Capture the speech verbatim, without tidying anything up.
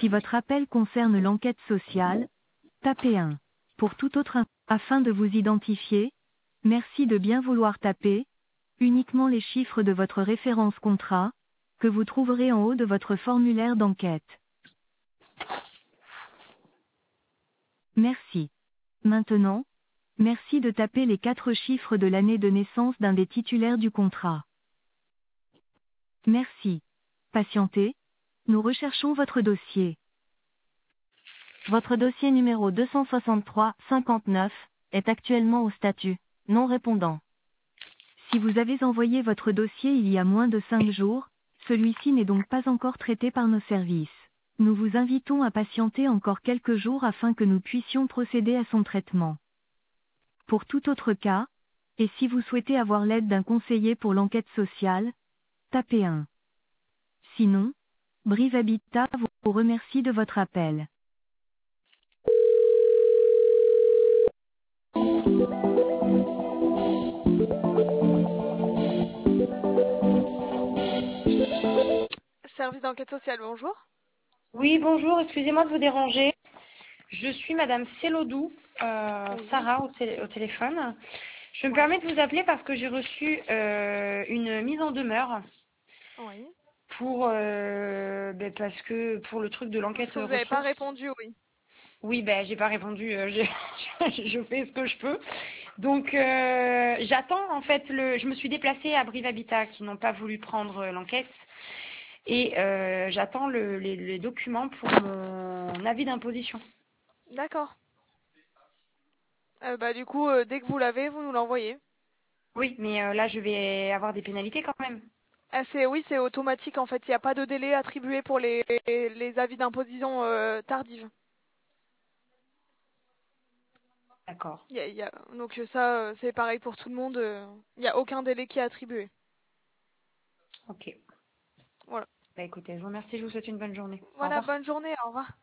Si votre appel concerne l'enquête sociale, tapez un. Pour tout autre in- afin de vous identifier, merci de bien vouloir taper uniquement les chiffres de votre référence contrat, que vous trouverez en haut de votre formulaire d'enquête. Merci. Maintenant, merci de taper les quatre chiffres de l'année de naissance d'un des titulaires du contrat. Merci. Patientez. Nous recherchons votre dossier. Votre dossier numéro deux cent soixante-trois cinquante-neuf est actuellement au statut non répondant. Si vous avez envoyé votre dossier il y a moins de cinq jours, celui-ci n'est donc pas encore traité par nos services. Nous vous invitons à patienter encore quelques jours afin que nous puissions procéder à son traitement. Pour tout autre cas, et si vous souhaitez avoir l'aide d'un conseiller pour l'enquête sociale, tapez un. Sinon, Brive Habitat vous remercie de votre appel. Service d'enquête sociale, bonjour. Oui, bonjour, excusez-moi de vous déranger. Je suis Madame Célodou, euh, Oui. Sarah au, télé- au téléphone. Je me Oui. permets de vous appeler parce que j'ai reçu euh, une mise en demeure Oui. pour euh, ben, parce que pour le truc de Parce l'enquête que vous n'avez pas ressources. répondu, oui. Oui, ben j'ai pas répondu. euh, je, je- je fais ce que je peux. Donc euh, j'attends en fait le. Je me suis déplacée à Brive Habitat qui n'ont pas voulu prendre euh, l'enquête. Et euh, j'attends le- les, les documents pour mon avis d'imposition. D'accord. Euh, bah du coup, euh, dès que vous l'avez, vous nous l'envoyez. Oui, mais euh, là, je vais avoir des pénalités quand même. Ah, c'est oui, c'est automatique en fait. Il n'y a pas de délai attribué pour les, les avis d'imposition euh, tardives. D'accord. Il y a- il y a- Donc euh, ça, euh, c'est pareil pour tout le monde. euh, Il n'y a aucun délai qui est attribué. Ok. Voilà. Bah écoutez, je vous remercie, je vous souhaite une bonne journée. Au Voilà, revoir. bonne journée. Au revoir.